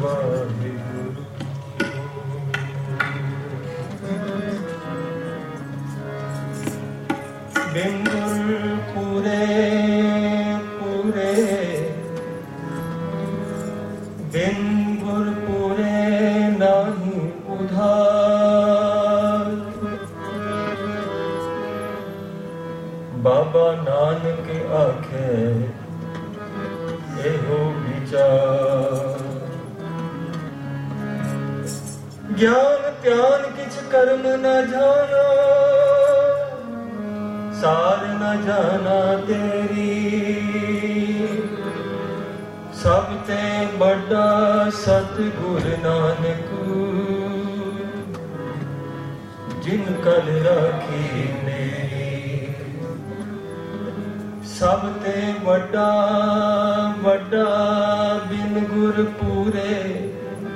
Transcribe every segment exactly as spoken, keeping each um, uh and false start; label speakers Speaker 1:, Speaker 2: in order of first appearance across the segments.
Speaker 1: ਵਾਹਿਗੁਰੂ। ਬਿਨ ਗੁਰ ਪੂਰੇ ਪੂਰੇ, ਬਿਨ ਗੁਰ ਪੂਰੇ ਨਾਹੀ ਉਧਾਰ। ਬਾਬਾ ਨਾਨਕ ਆਖੇ ਇਹੋ ਵਿਚਾਰ। ਗਿਆਨ ਧਿਆਨ ਕਿਛ ਕਰਮ ਨ ਜਾਣਾ, ਸਾਰ ਨ ਜਾਣਾ ਤੇਰੀ। ਸਭ ਤੇ ਵੱਡਾ ਸਤਿਗੁਰ ਨਾਨਕ, ਜਿਨ ਕਲ ਰਾਖੀ ਮੇਰੀ। ਸਭ ਤੇ ਵੱਡਾ ਵੱਡਾ ਬਿਨ ਗੁਰ ਪੂਰੇ,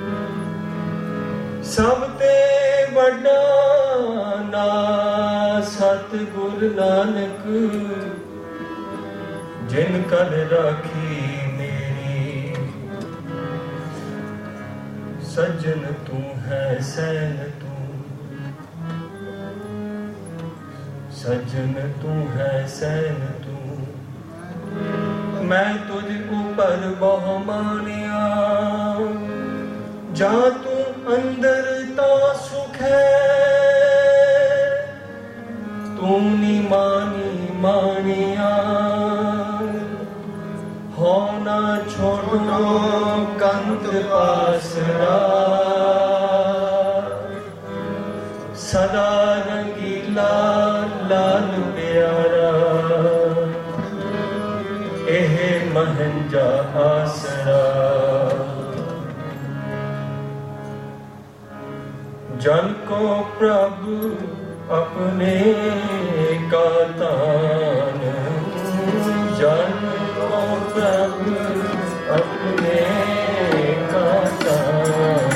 Speaker 1: ਸਭ ਤੇ ਵੱਡਾ ਨਾ ਸਤਿਗੁਰ ਨਾਨਕ, ਜਿਨ ਕਲ ਰਾਖੀ ਮੇਰੀ। ਸੱਜਣ ਤੂੰ ਹੈ ਸੈਨ ਤੂੰ, ਸੱਜਣ ਤੂੰ ਹੈ ਸੈਨ ਤੂੰ। ਮੈਂ ਤੁਝ ਉਪਰ ਬਹੁ ਮਾਨਿਆ, ਜਾ ਤੂੰ ਅੰਦਰ ਤਾਂ ਸੁਖ ਹੈ। ਤੂੰ ਨੀ ਮਾਨੀ ਮਾਨਿਆ, ਹੋ ਨਾ ਛੋੜੋ ਕੰਤ ਪਾਸਰਾ। ਸਦਾ ਰੰਗੀਲਾ ਲਾਲ ਪਿਆਰਾ, ਇਹ ਮਹੰਜਾ ਆਸਰਾ। जन को प्रभु अपने का तान, जन को प्रभु अपने का तान।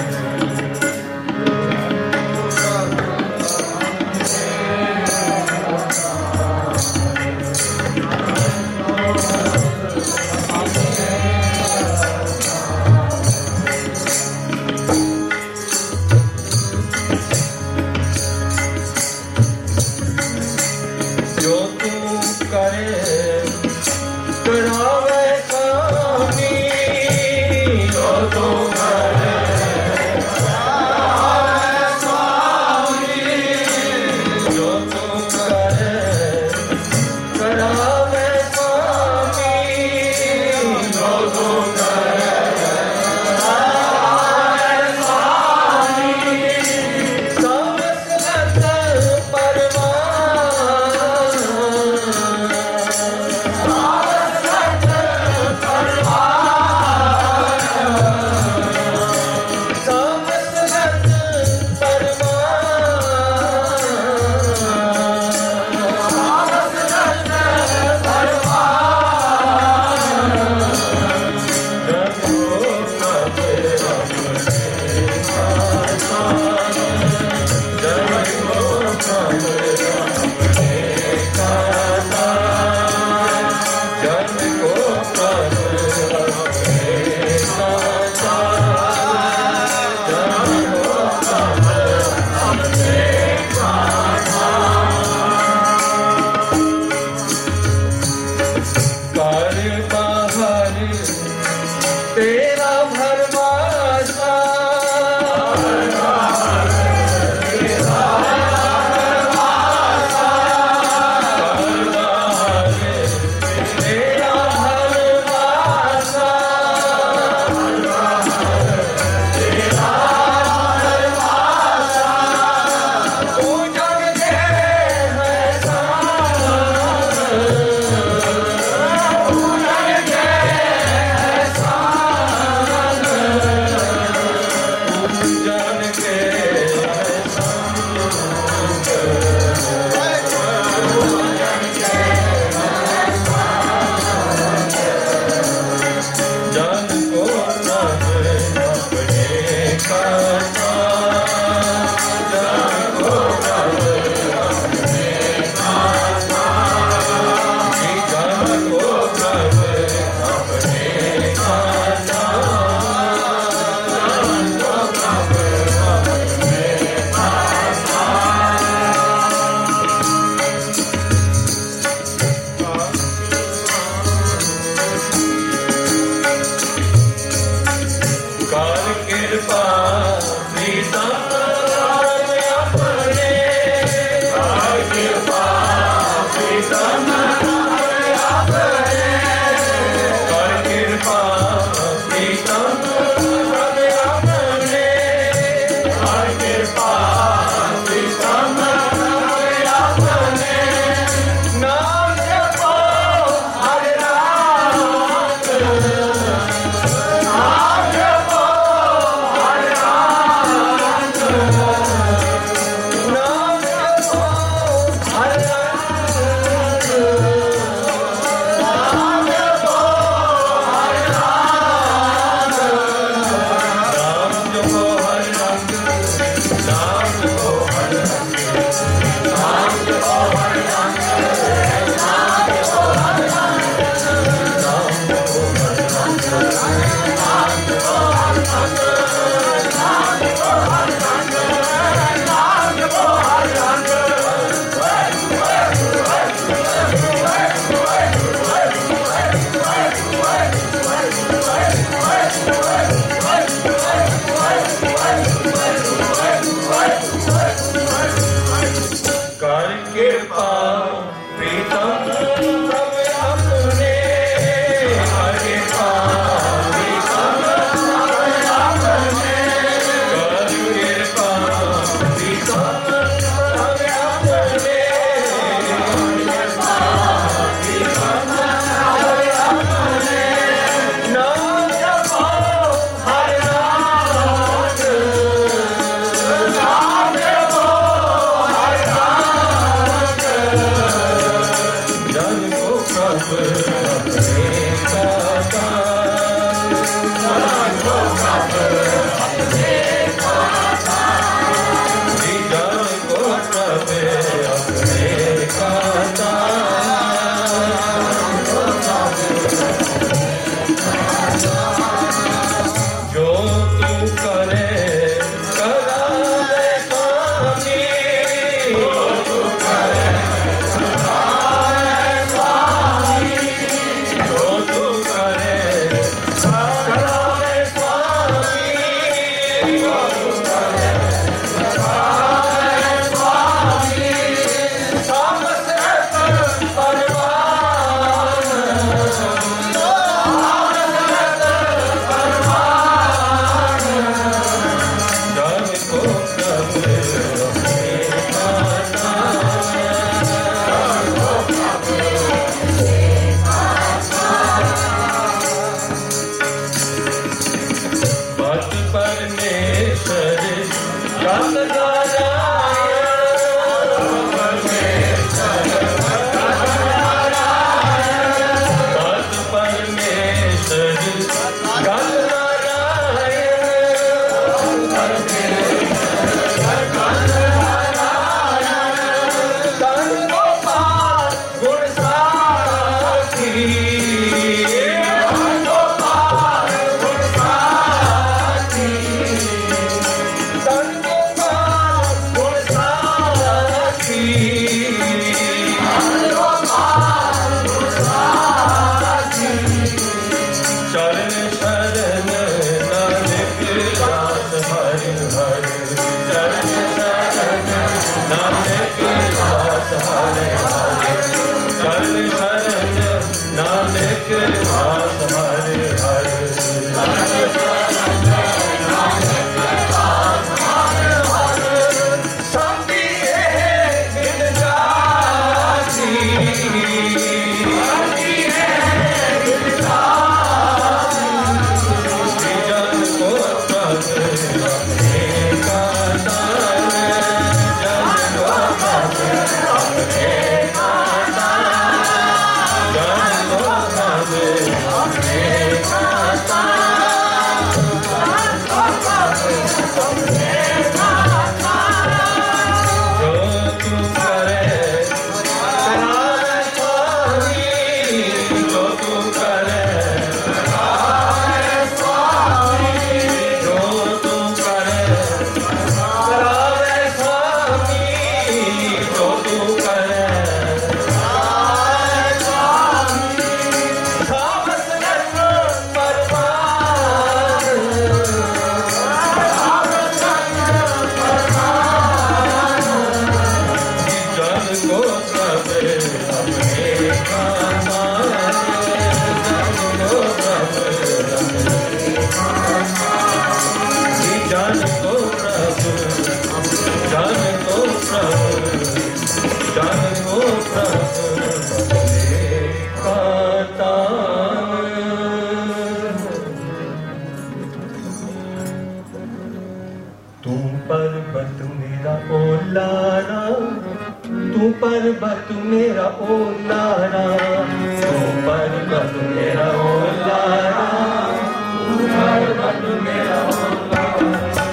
Speaker 1: पर्वत मेरा ओ लारा, तू पर्वत मेरा ओ लारा, तू पर्वत मेरा ओ लारा,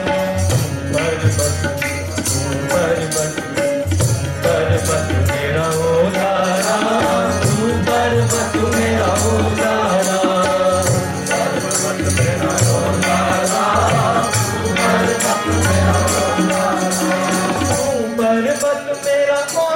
Speaker 1: पर्वत पर्वत पर्वत मेरा ओ लारा, तू पर्वत मेरा ओ लारा, पर्वत मेरा ओ लारा, तू पर्वत मेरा ओ लारा, तू पर्वत मेरा ओ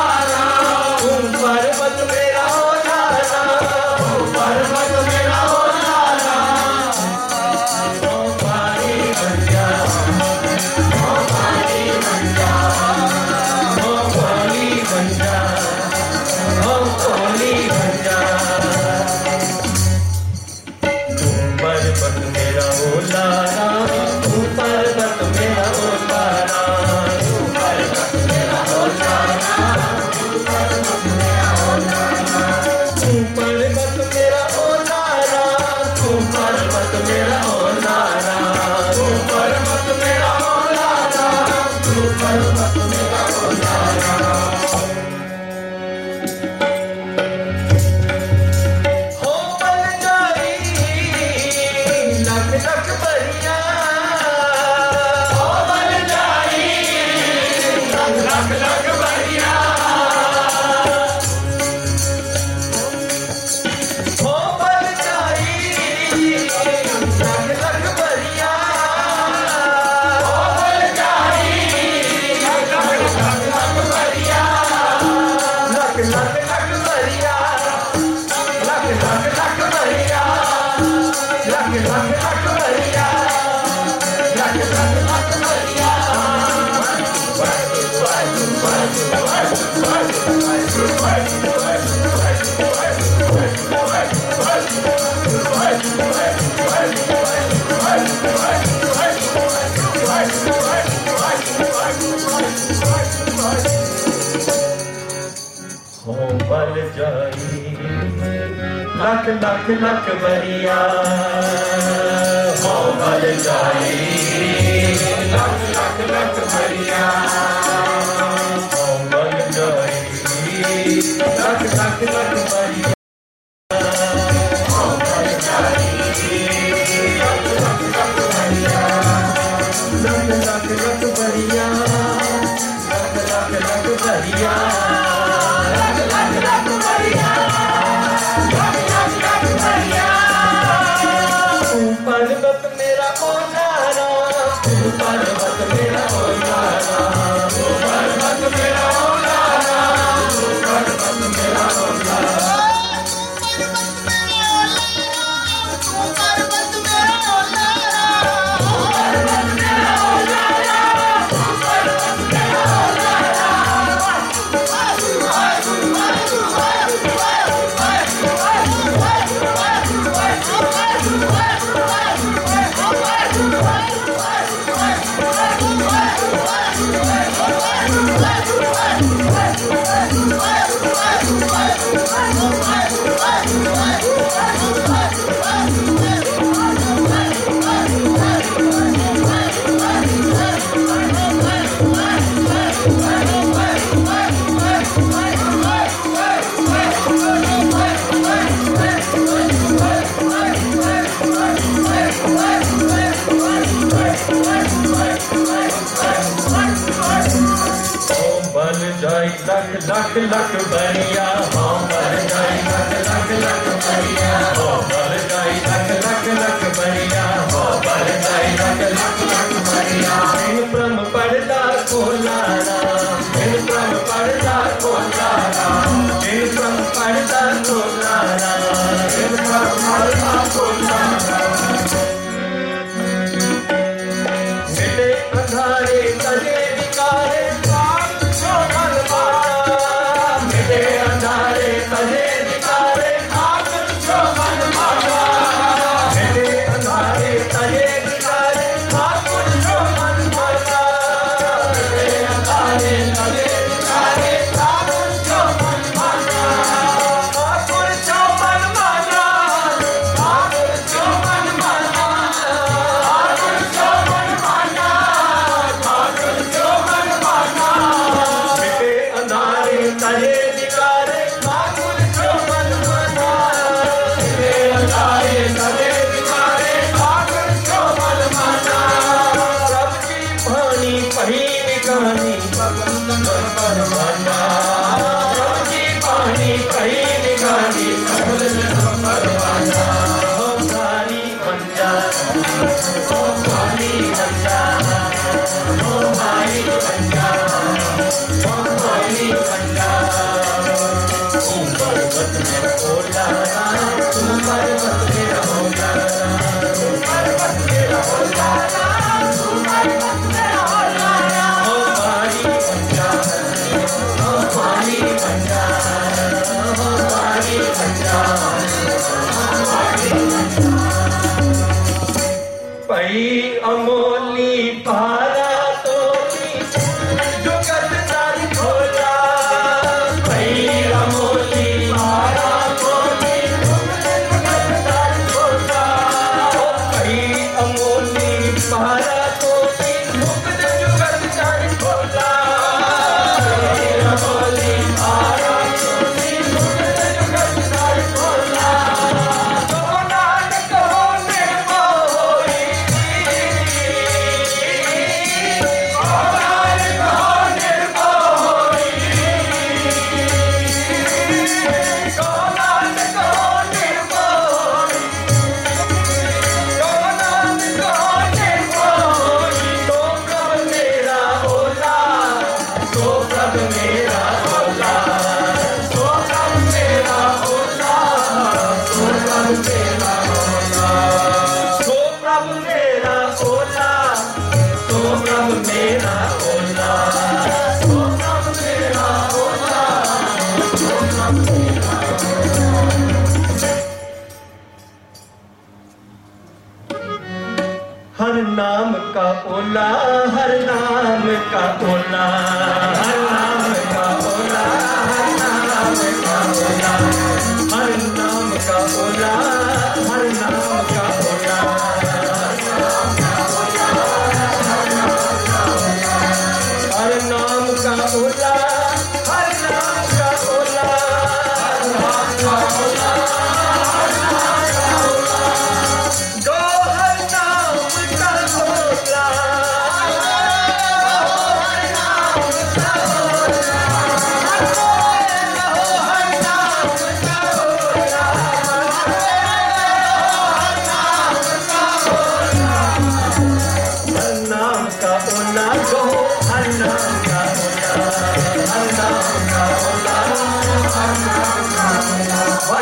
Speaker 1: पर्वत मेरा ओ लारा, पर्वत मेरा ओ बल जाई लख लख लख बरिया हों बल जाई लख लख लख बरिया हों बल जाई लख लख लख बरिया हों बल जाई लख लख लख बरिया लख लख लख बरिया लख लख लख बरिया लख लख लख बरिया लख लख लख बरिया तू पर्वत मेरा ओनारा तू पर्वत मेरा ओनारा तू पर्वत मेरा ओनारा तू पर्वत मेरा ओनारा लख लख बरिया हों बल जाई लख लख लख बरिया हों बल जाई लख लख लख बरिया हों बल जाई लख लख लख बरिया इन ब्रह्म पड़दा कोलारा इन ब्रह्म पड़दा कोलारा इन ब्रह्म पड़दा कोलारा इन ब्रह्म पड़दा कोलारा मिटे अंधारे तजे विकारे अंधारे तजे विकारे ठाकुर जो मन माना मेरे अंधारे तजे विकारे ठाकुर जो मन माना मेरे अंधारे तजे विकारे ठाकुर जो मन माना ठाकुर जो मन माना ठाकुर जो मन माना ठाकुर जो मन माना ठाकुर जो मन माना मेरे अंधारे तजे अमोली पारा तो जुगत नारी खोला भई अमोली पारा तो जुगत नारी खोला भई अमोली पारा तो जुगत जुगत नारी खोला भई अमोली पारा तो जुगत जुगत नारी खोला तो नानक होने मोई हर नाम का ओला, हर नाम का ओला, हर नाम का ओला, हर नाम का ओला।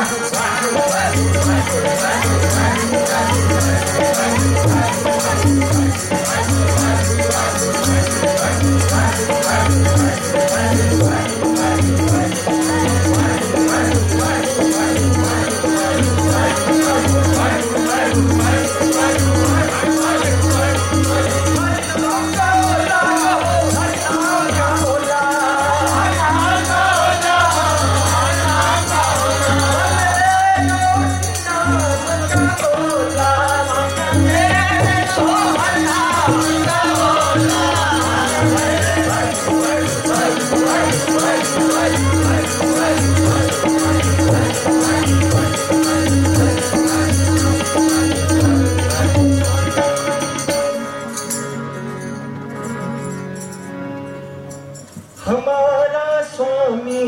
Speaker 1: हमारा स्वामी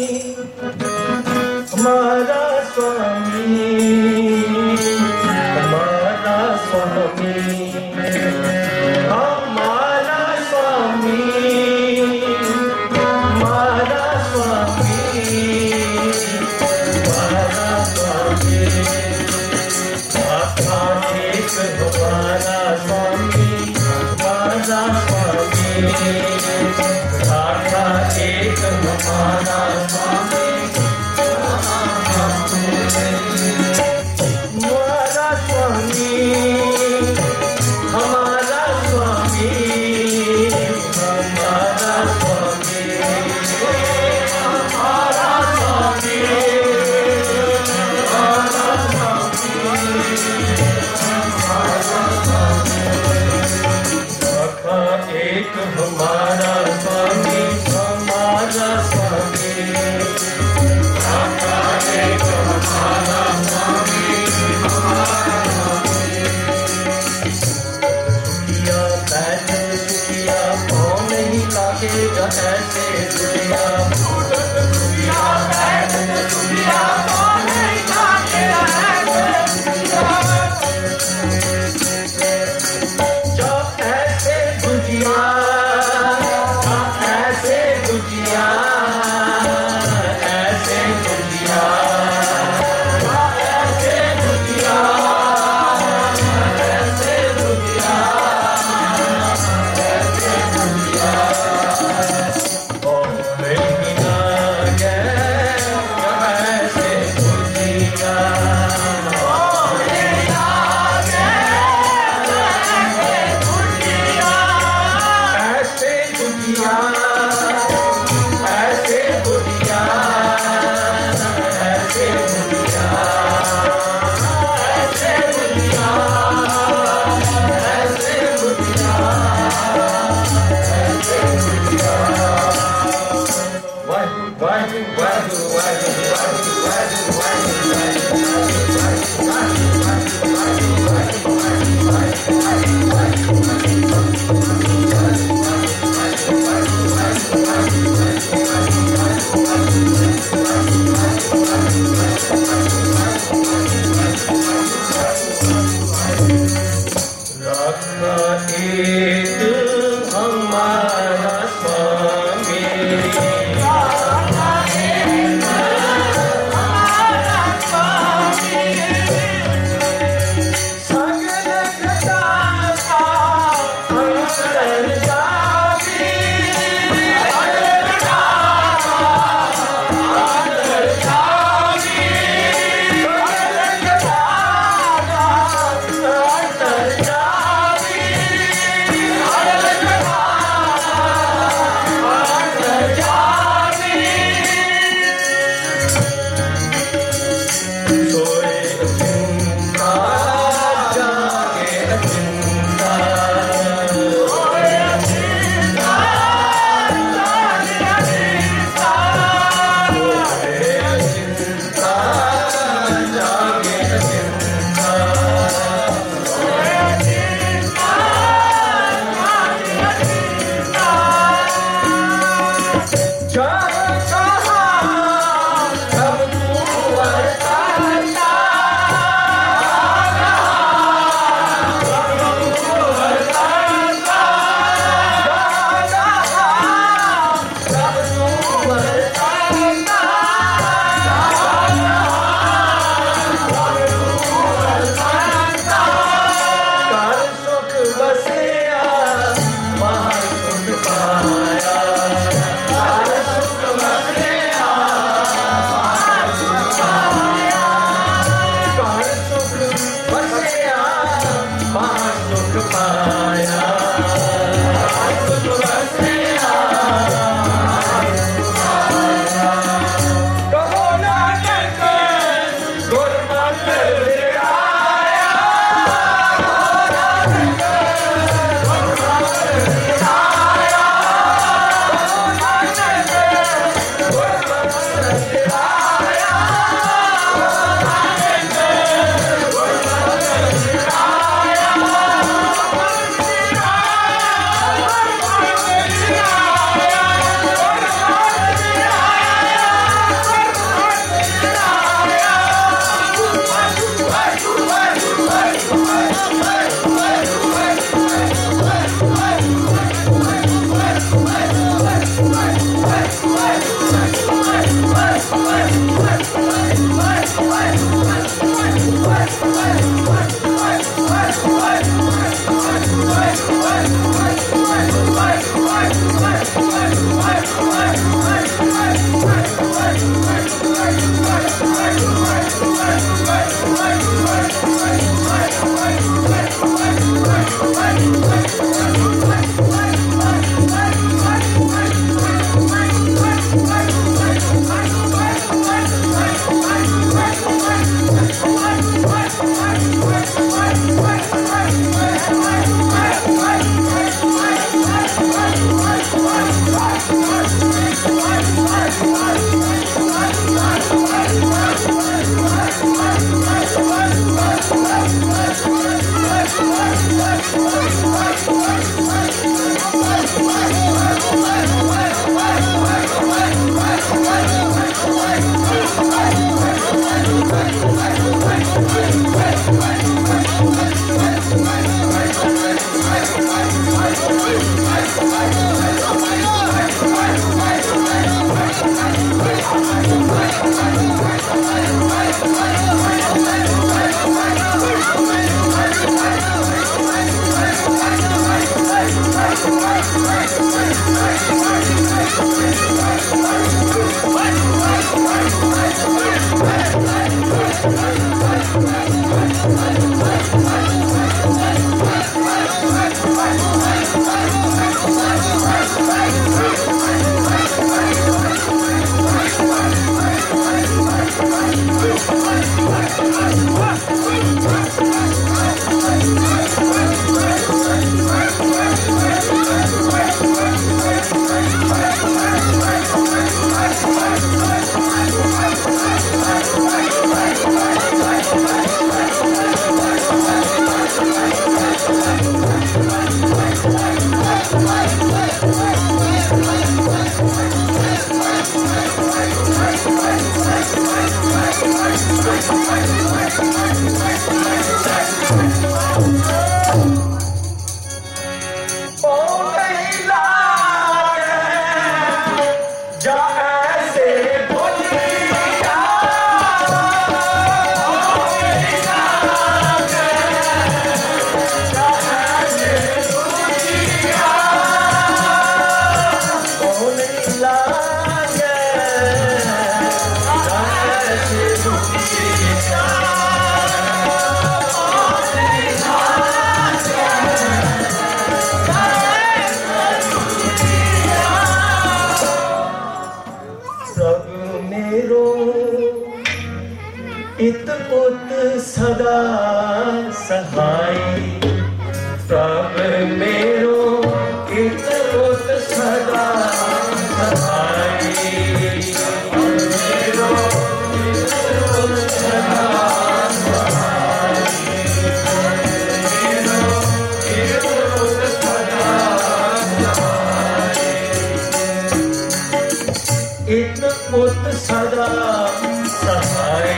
Speaker 1: हमारा स्वामी हमारा स्वामी हमारा स्वामी हमारा स्वामी हमारा स्वामी आका एक हमारा स्वामी हमारा स्वामी आका एक हमारा स्वामी हमारा स्वामी हमारा स्वामी हमारा स्वामी हमारा स्वामी आका एक हमारा स्वामी हमारा स्वामी इत पुत सदा सहाय प्रभ मेरो इत पुत सदा सहाय मेरो इत पुत सदा सहाय मेरो इत पुत सदा सहाय इत पुत सदा सहाय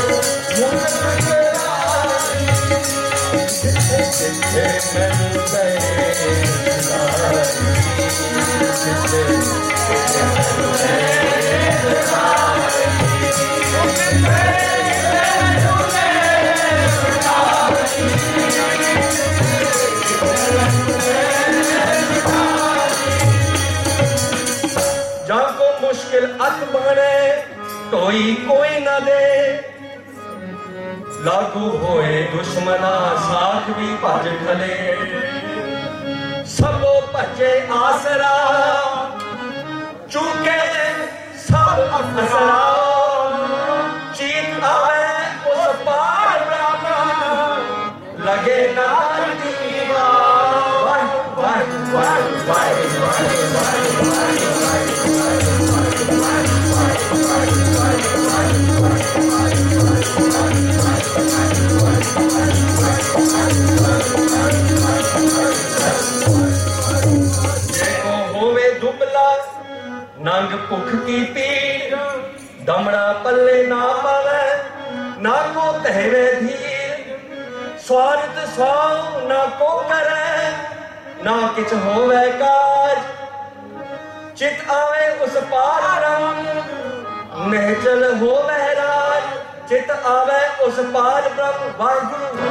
Speaker 1: जाको मुश्किल अत बने कोई कोई न दे लागू होए दुश्मना साथ भी भज खले सबो भजे आसरा चूके सब असरा चीत आवे उस पार लगे नाल दीवा वाह वाह वाह होवे दुबला नंग भुख की पीड़ दमड़ा पल्ले ना पावे ना को तहवे धीर स्वार्थ स्वाऊ ना को करे ना किछ होवे काज चित आवे उस पार ब्रह्म निहचल होवे राज चित आवे उस पार ब्रह्म वाहिगुरु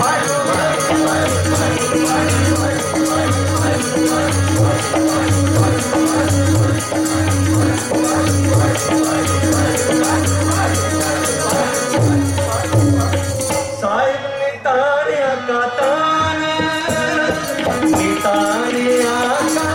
Speaker 1: साहिब नितानिया का तान नितानिया का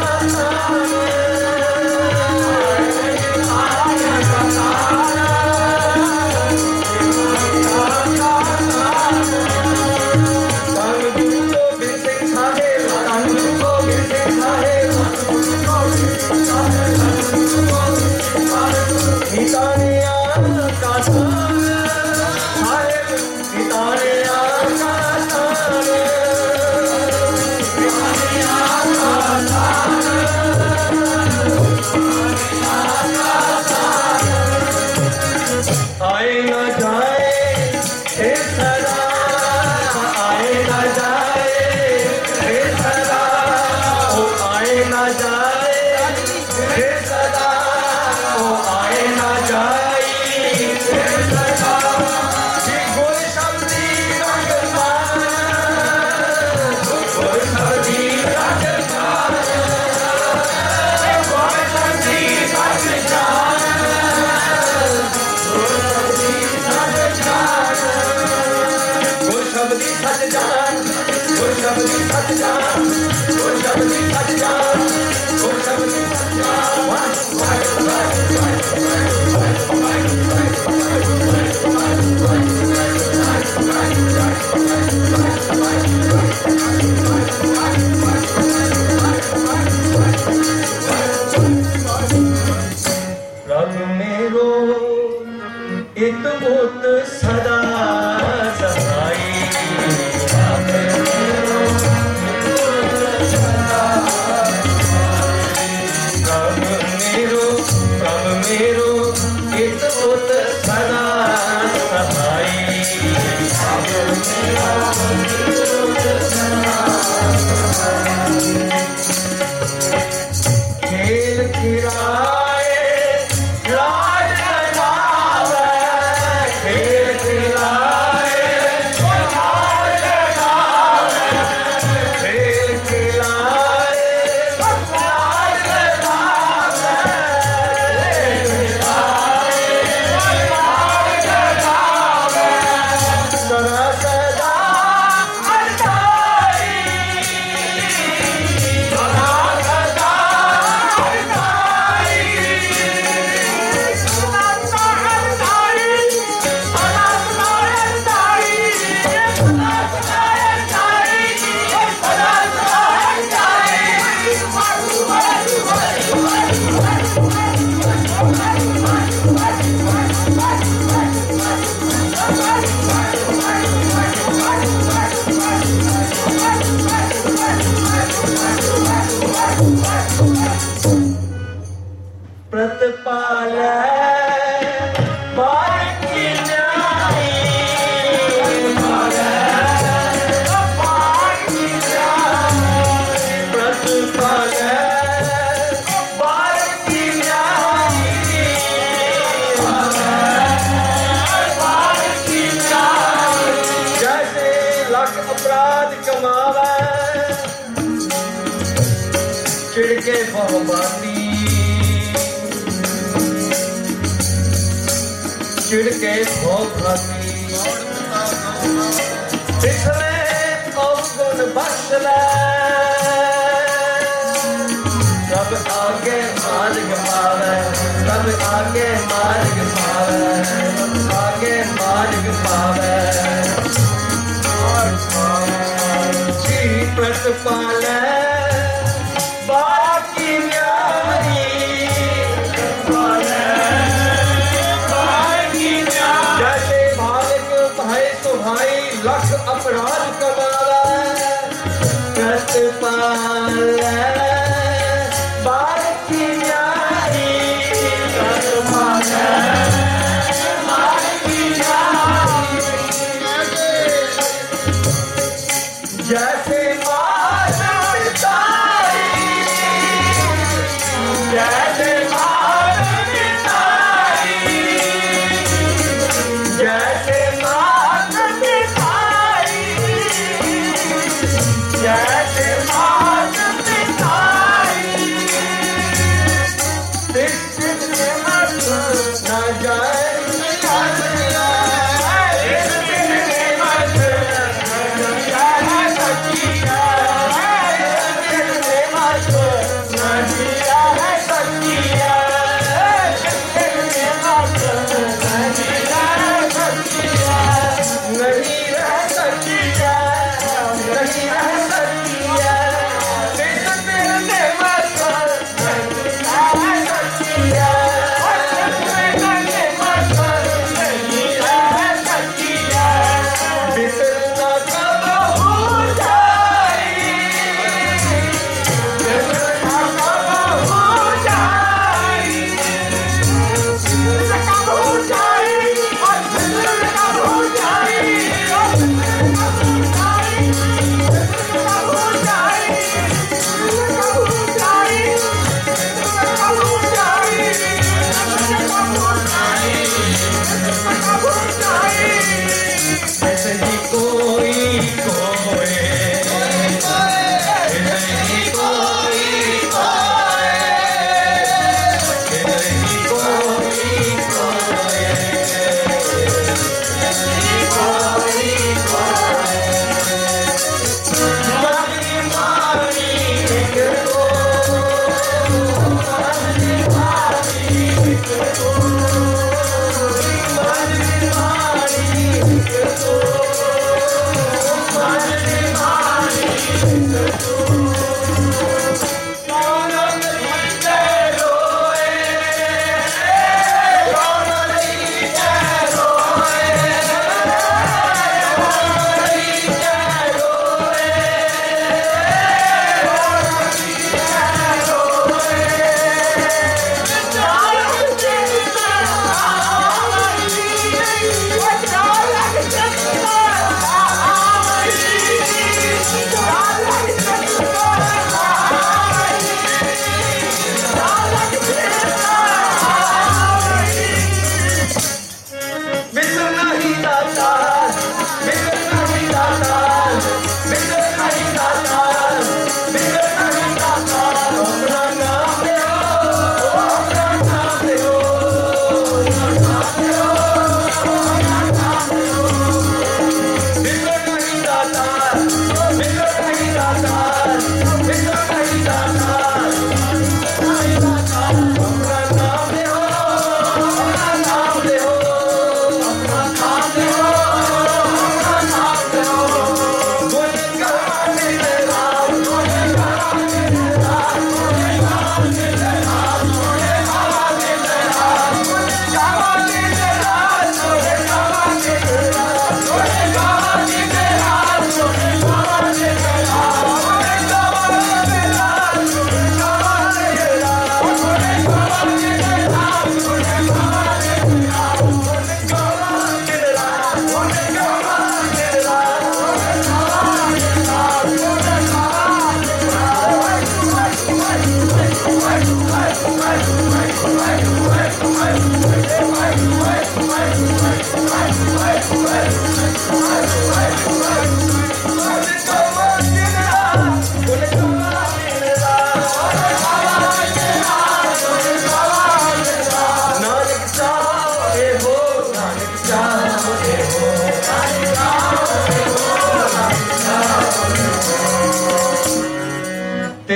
Speaker 1: प्रतपाल बार की न्याय छिड़के भोगी पिछले अवगुण बख्श ले सब आगे मार्ग पावे सब आगे मार्ग पावे आगे मार्ग पावे जीवत पाले बाकी न्यारी पाले बाकी न्यारी जैसे भाग भाई तो भाई लख अपराध कमावे कृत पाले बाकी न्यारी कृत पाले बाकी न्यारी जैसे मात पिताई जैसे मात पिताई जैसे मात पिताई जैसे मात पिताई न जाए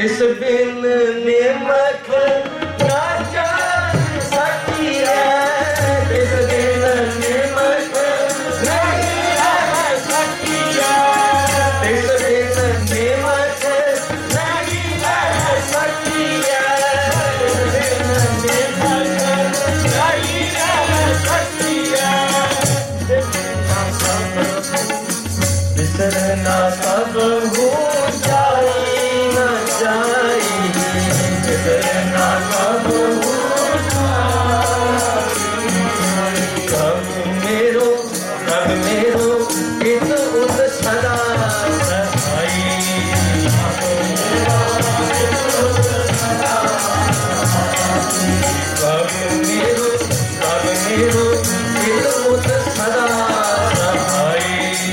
Speaker 1: जिस बिन निमक ना जान सकी है, जिस बिन निमक नहीं रह सकी है, जिस बिन निमक नहीं रह सकी है, जिस बिन निमक नहीं रह सकी है। बिसरना सब हो जाई न जाई, बिसरना सब हो जाई। कब मेरो कब मेरो इत उत सदा सहाई, कब मेरो कब मेरो इत उत सदा सहाई।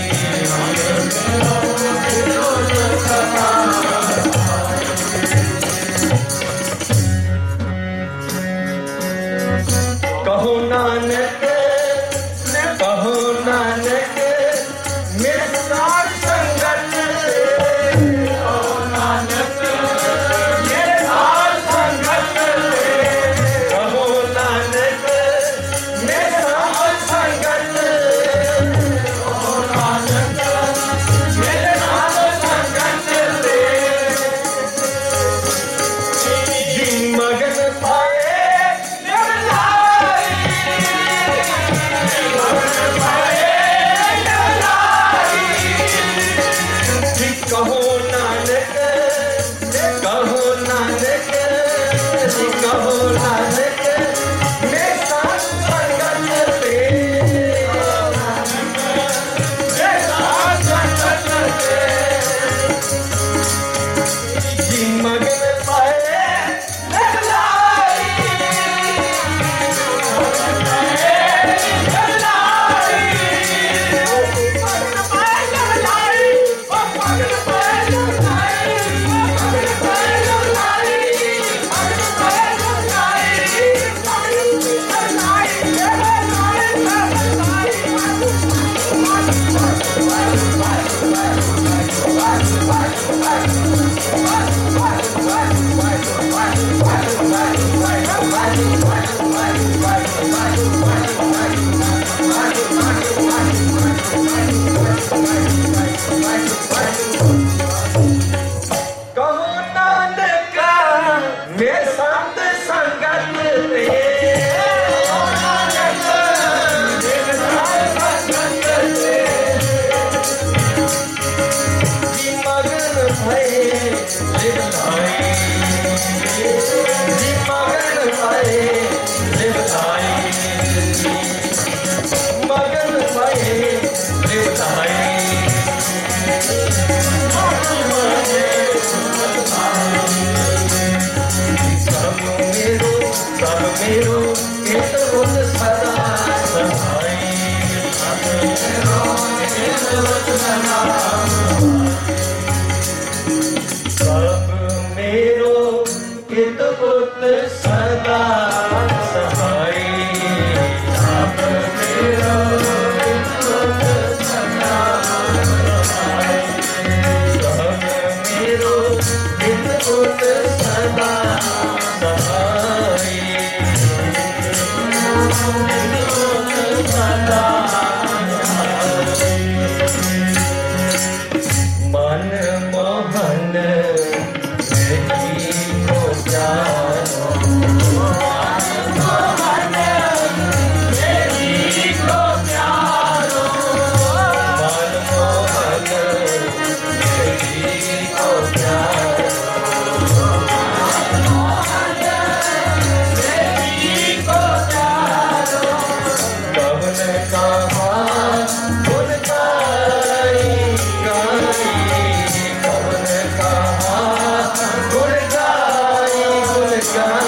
Speaker 1: कहो नानक कहो नानक मेरे साथ संगत, कहो नानक मेरे साथ संगत, कहो नानक मेरे साथ संगत, कहो नानक मेरे साथ संगत। जी मगन पाए कहो नानक कहो नानक कहो नानक मेरे साथ संगत पे, मेरे साथ संगत पे। जी मगन पाए मेरे साथ संगत रे, मेरे साथ संगत रे। जी मगन भये लिवलाई, जी मगन भये लिवलाई, मगन भये लिवलाई। सब मेरो सब मेरो इत उत सदा सहाई, सब मेरो इत उत सदा सब मेरो इत उत सदा सहाई, सब मेरो इत उत सदा सहाई, सब मेरो इत उत सदा मन मोहन को जानो, मन मोहन को जानो, मन मोहन को जानो, कवन कहा गुण गाई गाई, कवन कहा गुण गाई गुण गाई।